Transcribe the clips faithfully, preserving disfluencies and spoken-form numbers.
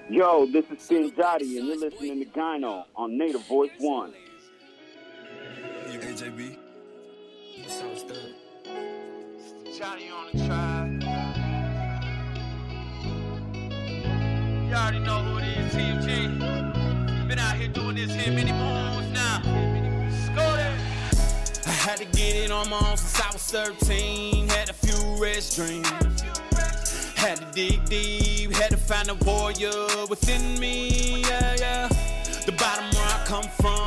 Yo, this is Spin Dottie, and you're listening to Gyno on Native Voice One. You A J B? Johnny on the track. You already know who it is, T M G. Been out here doing this here many moons now. Go there. I had to get it on my own since I was thirteen. Had a few red dreams. Had to dig deep, had to find a warrior within me, yeah, yeah. The bottom where I come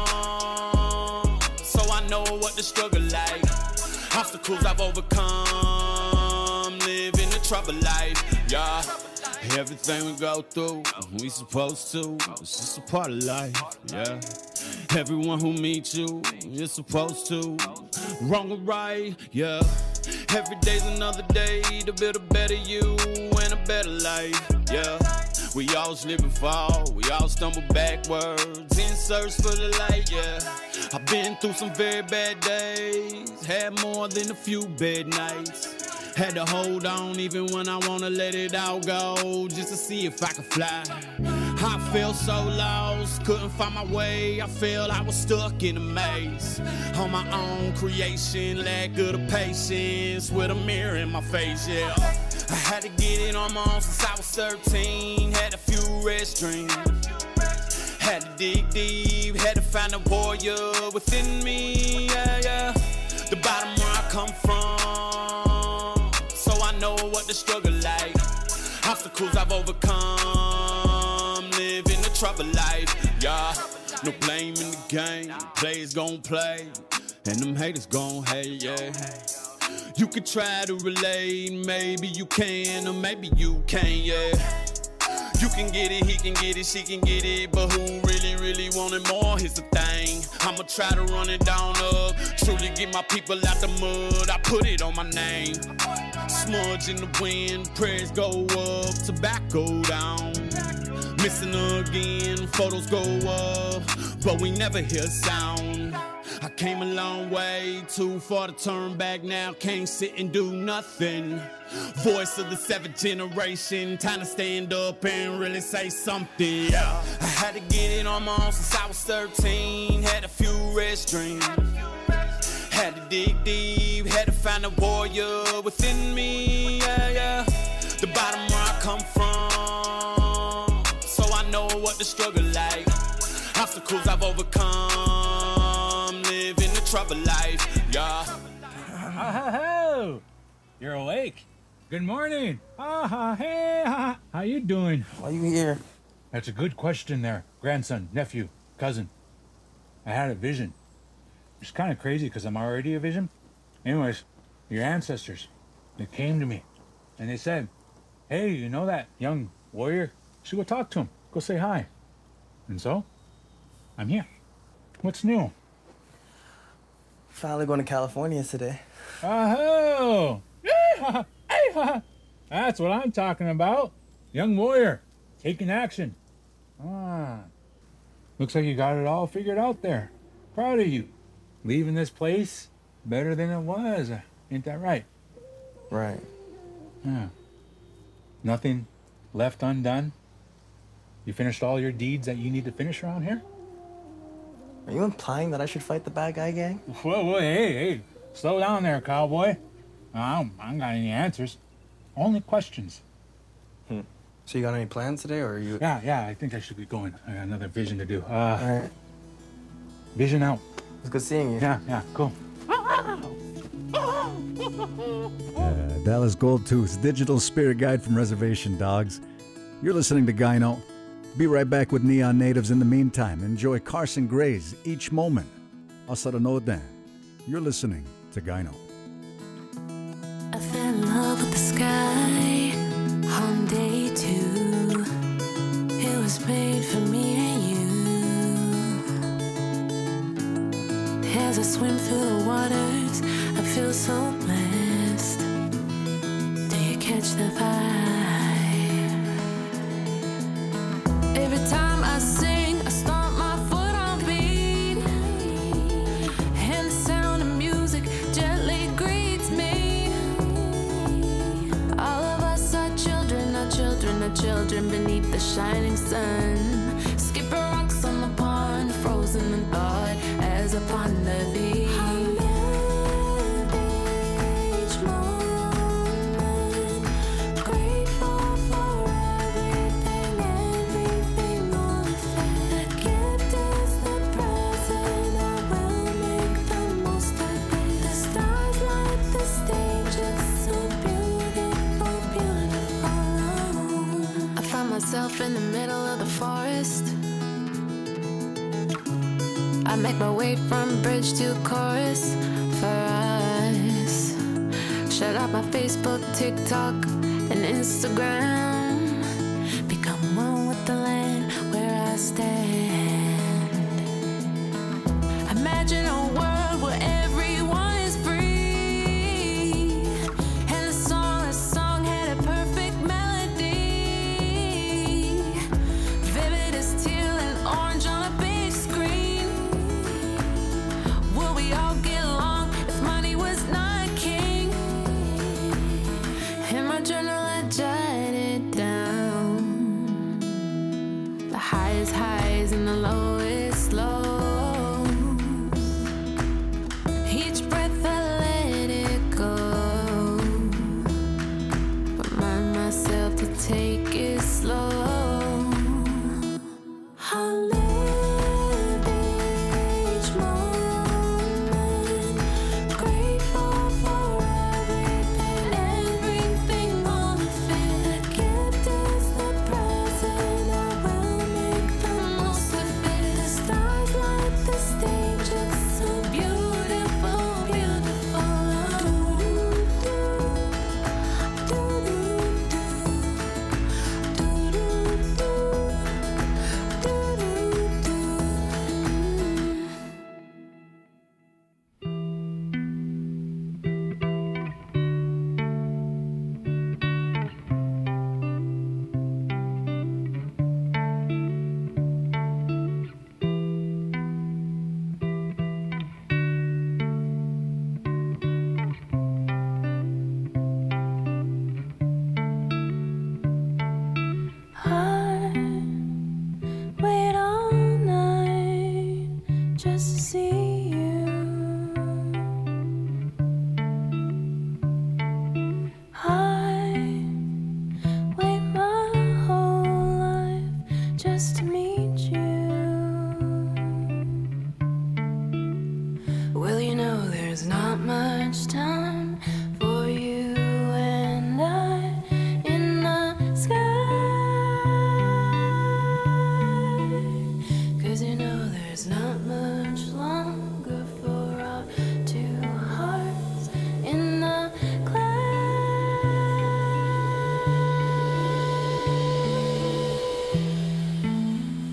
from, so I know what the struggle like. Obstacles I've overcome, living a troubled life, yeah. Everything we go through, we supposed to, it's just a part of life, yeah. Everyone who meets you, you're supposed to, wrong or right, yeah. Every day's another day to build a better you and a better life, yeah. We all slip and fall, we all stumble backwards in search for the light, yeah. I've been through some very bad days, had more than a few bad nights. Had to hold on even when I wanna let it all go, just to see if I could fly. I felt so lost, couldn't find my way. I felt I was stuck in a maze. On my own creation, lack of the patience with a mirror in my face, yeah. I had to get it on my own since I was thirteen. Had a few red dreams. Had to dig deep, had to find a warrior within me, yeah, yeah. The bottom where I come from, so I know what the struggle like. Obstacles I've overcome, living a troubled life, yeah. No blame in the game, players gon' play, and them haters gon' hate, yeah. You could try to relate, maybe you can, or maybe you can't, yeah. You can get it, he can get it, she can get it, but who really, really wanted more? Here's the thing, I'ma try to run it down up, truly get my people out the mud, I put it on my name. Smudge in the wind, prayers go up, tobacco down. Missing again, photos go up, but we never hear sound. I came a long way, too far to turn back now, can't sit and do nothing. Voice of the seventh generation, time to stand up and really say something. Yeah. I had to get it on my own since I was thirteen, had a few red dreams. Had to dig deep, had to find a warrior within me, yeah, yeah. The bottom where I come from, so I know what the struggle like. Obstacles I've overcome, living a troubled life, yeah. Oh, you're awake. Good morning. Ah, ha, hey, ha. How you doing? Why you here? That's a good question there. Grandson, nephew, cousin. I had a vision. It's kind of crazy because I'm already a vision. Anyways, your ancestors, they came to me and they said, hey, you know that young warrior? You should go talk to him. Go say hi. And so, I'm here. What's new? Finally going to California today. Oh, that's what I'm talking about. Young warrior, taking action. Ah, looks like you got it all figured out there. Proud of you. Leaving this place better than it was. Ain't that right? Right. Yeah. Nothing left undone? You finished all your deeds that you need to finish around here? Are you implying that I should fight the bad guy gang? Whoa, whoa, hey, hey. Slow down there, cowboy. I don't, I don't got any answers. Only questions. Hmm. So you got any plans today, or are you... Yeah, yeah, I think I should be going. I got another vision to do. Uh, all right. Vision out. It's good seeing you. Yeah, yeah, cool. Yeah, Dallas Goldtooth's digital spirit guide from Reservation Dogs. You're listening to Gyno. Be right back with Neon Natives. In the meantime, enjoy Carson Gray's Each Moment. Hasta la noche. You're listening to Gyno. I fell in love with the sky on day two. It was made for me and you. As I swim through the waters, I feel so blessed. Do you catch the vibe? Every time I sing, I stomp my foot on beat, and the sound of music gently greets me. All of us are children, our children, our children children beneath the shining sun. Skipping rocks on the pond, frozen in thought as I ponder thee. Myself in the middle of the forest. I make my way from bridge to chorus for us. Shut out my Facebook, TikTok, and Instagram. Become one with the land where I stand. Imagine a world where everyone is free, and the song, the song had a perfect melody. Vivid as teal and orange on a big screen. Will we all get along if money was not king? In my journal I jotted down the highest highs and the lowest lows. Each breath I let it go. Remind myself to take it slow. I'll live each moment, grateful for everything, everything on fit. The gift is the present, I will make the most of it. The stars light the stage, it's so beautiful, beautiful. I wait all night just to see you. I wait my whole life just to meet you. Well, you know there's not much time for you and I in the sky. 'Cause you know there's not much longer for our two hearts in the clouds.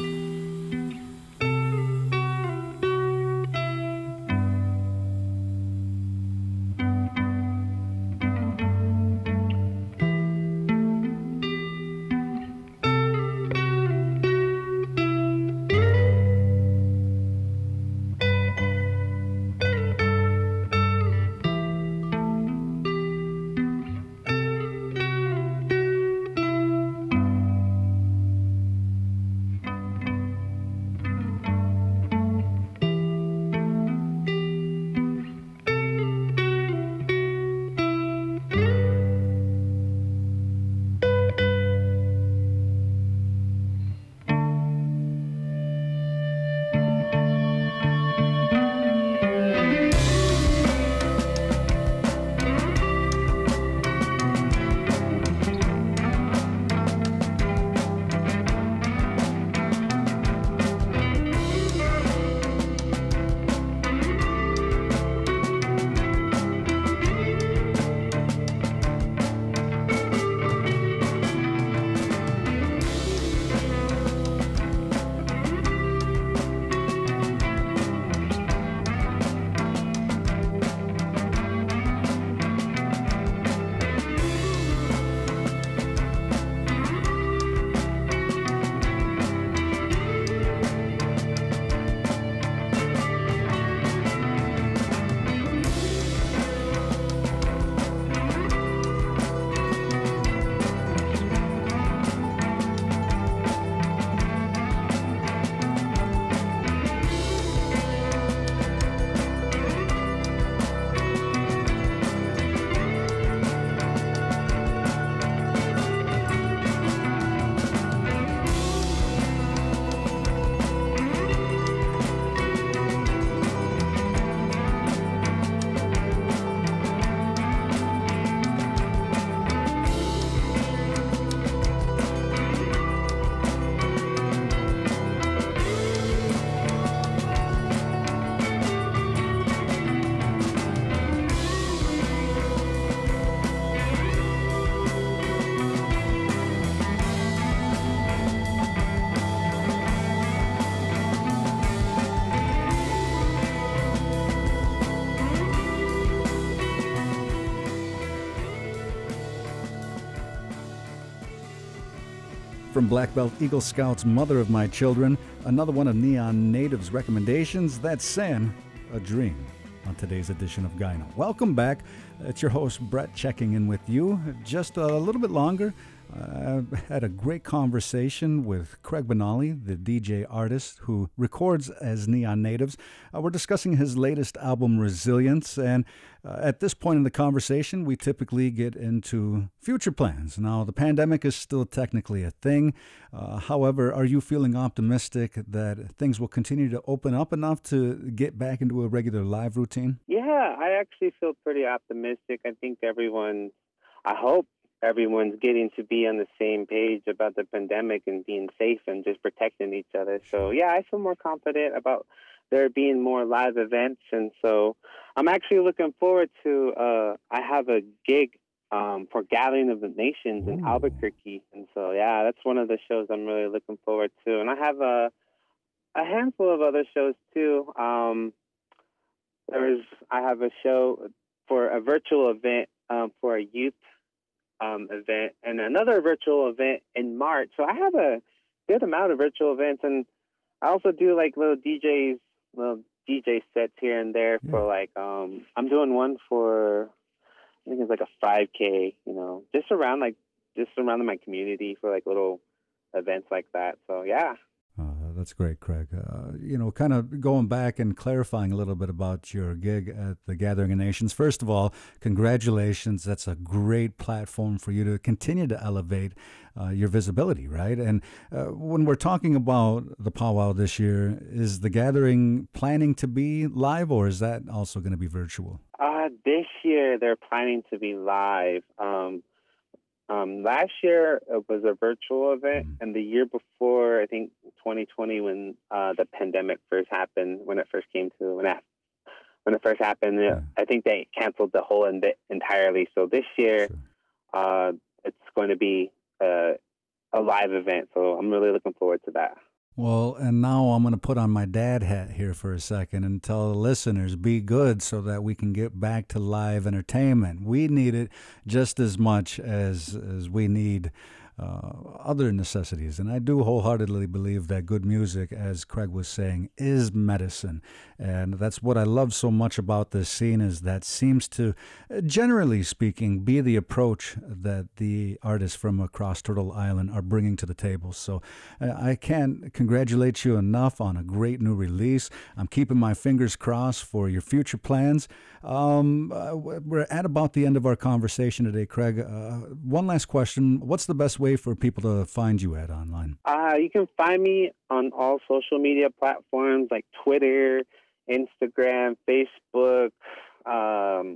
from Black Belt Eagle Scouts, Mother of My Children. Another one of Neon Native's recommendations. That's San, A Dream, on today's edition of Gyno. Welcome back. It's your host, Brett, checking in with you. Just a little bit longer. I uh, had a great conversation with Craig Benally, the D J artist who records as Neon Natives. Uh, we're discussing his latest album, Resilience, and uh, at this point in the conversation, we typically get into future plans. Now, the pandemic is still technically a thing. Uh, however, are you feeling optimistic that things will continue to open up enough to get back into a regular live routine? Yeah, I actually feel pretty optimistic. I think everyone, I hope, everyone's getting to be on the same page about the pandemic and being safe and just protecting each other. So, yeah, I feel more confident about there being more live events. And so I'm actually looking forward to, uh, I have a gig um, for Gathering of the Nations in Ooh. Albuquerque. And so, yeah, that's one of the shows I'm really looking forward to. And I have a, a handful of other shows, too. Um, there's, I have a show for a virtual event um, for a youth Um, event and another virtual event in March. So I have a good amount of virtual events, and I also do like little D Js, little D J sets here and there for like um I'm doing one for I think it's like a five K, you know, just around like just around my community for like little events like that. So yeah. Uh, that's great, Craig. Uh, you know, kind of going back and clarifying a little bit about your gig at the Gathering of Nations. First of all, congratulations. That's a great platform for you to continue to elevate uh, your visibility, right? And uh, when we're talking about the powwow this year, is the Gathering planning to be live, or is that also going to be virtual? Uh, this year, they're planning to be live. Um, Um, last year it was a virtual event, Mm. and the year before, I think twenty twenty, when uh, the pandemic first happened, when it first came to when it, when it first happened, Yeah. I think they canceled the whole event entirely. So this year, Sure. uh, it's going to be uh, a live event. So I'm really looking forward to that. Well, and now I'm going to put on my dad hat here for a second and tell the listeners, be good so that we can get back to live entertainment. We need it just as much as as we need uh, other necessities. And I do wholeheartedly believe that good music, as Craig was saying, is medicine. And that's what I love so much about this scene, is that seems to, generally speaking, be the approach that the artists from across Turtle Island are bringing to the table. So uh, I can't congratulate you enough on a great new release. I'm keeping my fingers crossed for your future plans. Um, uh, we're at about the end of our conversation today, Craig. Uh, one last question. What's the best way for people to find you at online? Uh, you can find me on all social media platforms like Twitter, Instagram, Facebook, um,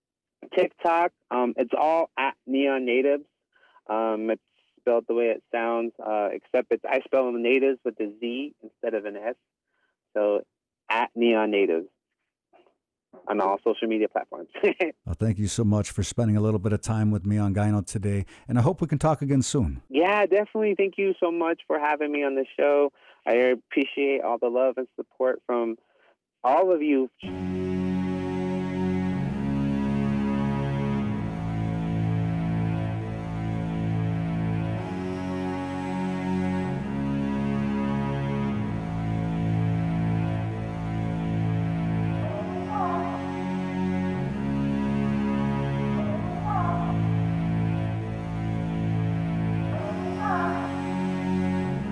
TikTok. Um, it's all at Neon Natives. Um, it's spelled the way it sounds, uh, except it's I spell natives with a Z instead of an S. So at Neon Natives on all social media platforms. Well, thank you so much for spending a little bit of time with me on Gyno today, and I hope we can talk again soon. Yeah, definitely. Thank you so much for having me on the show. I appreciate all the love and support from all of you.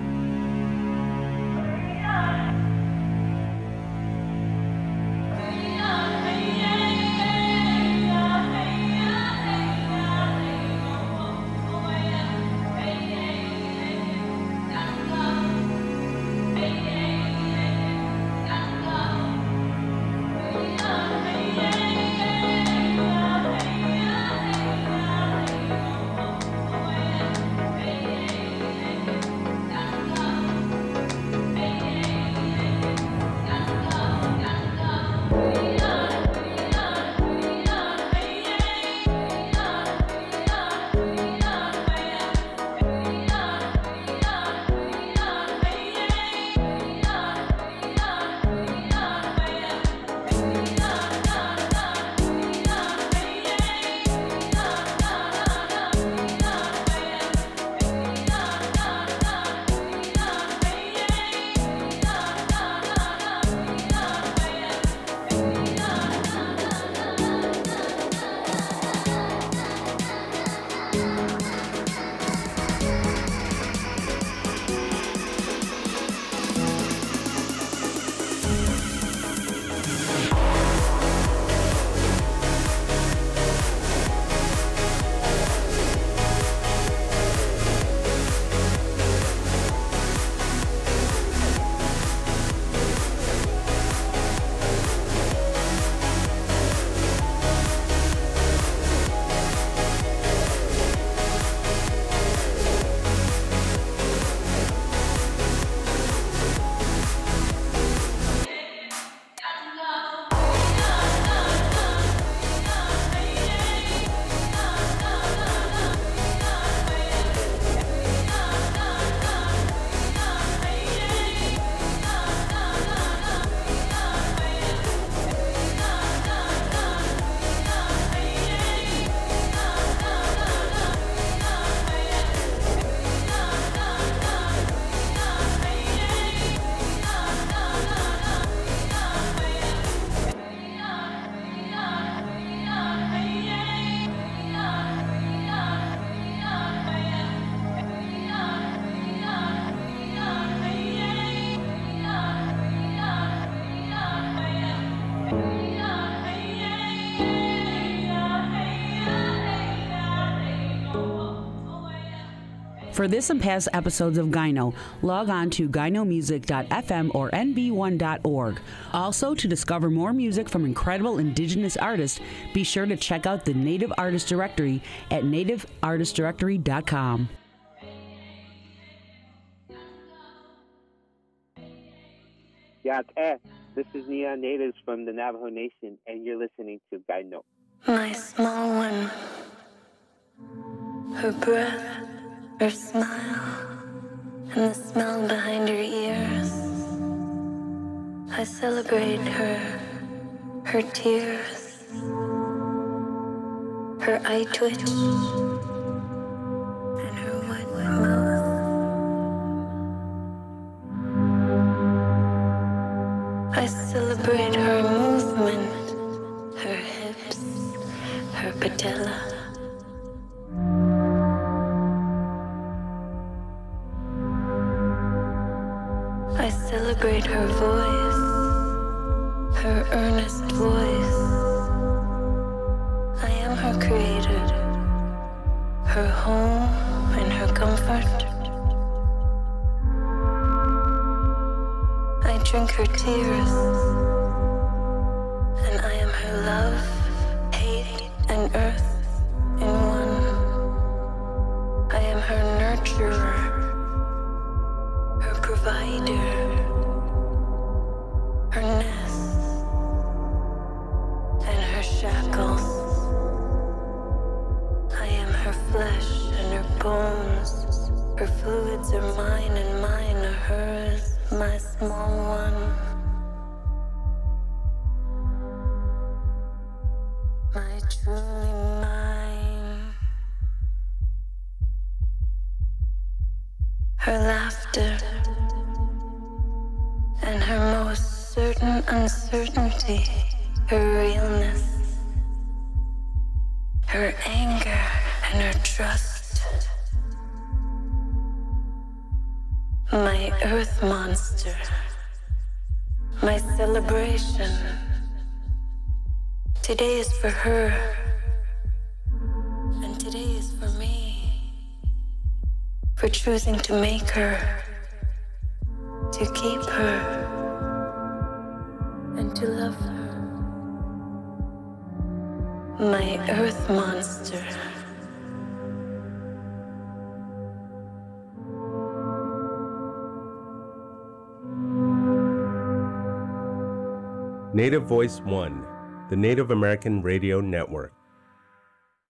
Hey! For this and past episodes of Gyno, log on to gyno music dot f m or n b one dot org. Also, to discover more music from incredible indigenous artists, be sure to check out the Native Artist Directory at native artist directory dot com. Yeah, eh. This is Neon Natives from the Navajo Nation, and you're listening to Gyno. My small one, her breath, her smile, and the smell behind her ears. I celebrate her, her tears, her eye twitch, and her wet mouth. I celebrate her movement, her hips, her patella. I celebrate her voice, her earnest voice. I am her creator, her home and her comfort. I drink her tears, and I am her love, hate, and earth in one. I am her nurturer, her provider, her nest, and her shackles. I am her flesh and her bones. Her fluids are mine and mine are hers, my small one. My truly mine. Her laughter and her most certain uncertainty, her realness, her anger and her trust. My earth monster, my celebration. Today is for her, and today is for me, for choosing to make her, to keep her, and to love her. My earth monster. Native Voice One, the Native American Radio Network.